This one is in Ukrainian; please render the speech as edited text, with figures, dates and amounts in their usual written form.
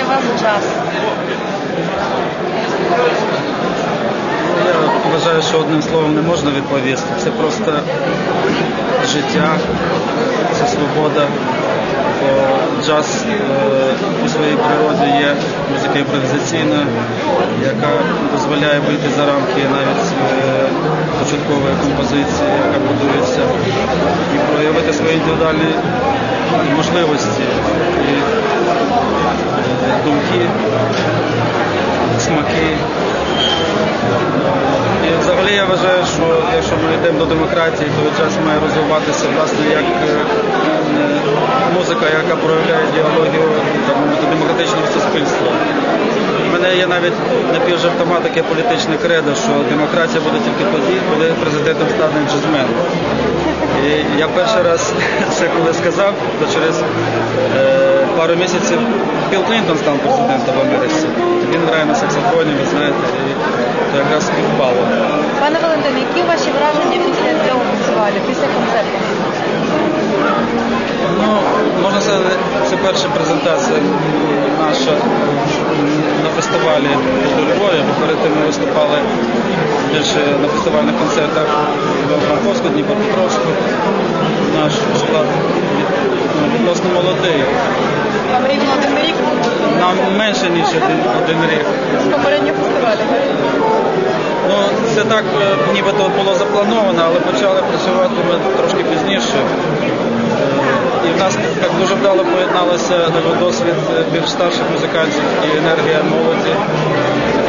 вас джаз? Я вважаю, що одним словом не можна відповісти. Це просто життя, це свобода. Бо джаз у своїй природі є музика імпровізаційна, яка дозволяє вийти за рамки навіть початкової композиції, яка будується, і проявити свої індивідуальні можливості і думки, смаки. І взагалі я вважаю, що якщо ми йдемо до демократії, то джаз має розвиватися власне як музика, яка проявляє ідеологію демократичного суспільства. У мене є навіть напівжартома таке політичне кредо, що демократія буде тільки тоді, коли президентом стане джазмен. І я перший раз це коли сказав, то через пару місяців Білл Клінтон став президентом в Америці. Він грає на саксофоні, ви знаєте, і то якраз співпало. Пане Валентине, які ваші враження після цього фестивалю, після концерту? Ну, можна сказати, це перша презентація наша на фестивалі у Львові, бо перед тим ми виступали більше на фестивальних концертах в Івано-Франківську, Дніпропетровську. Наш склад відносно молодий. Вам рівно один рік? Нам менше, ніж один рік. З попереднього фестивалю, так? Ну, це так нібито було заплановано, але почали працювати ми трошки пізніше. І в нас так дуже вдало поєдналося досвід більш старших музикантів і енергія молоді.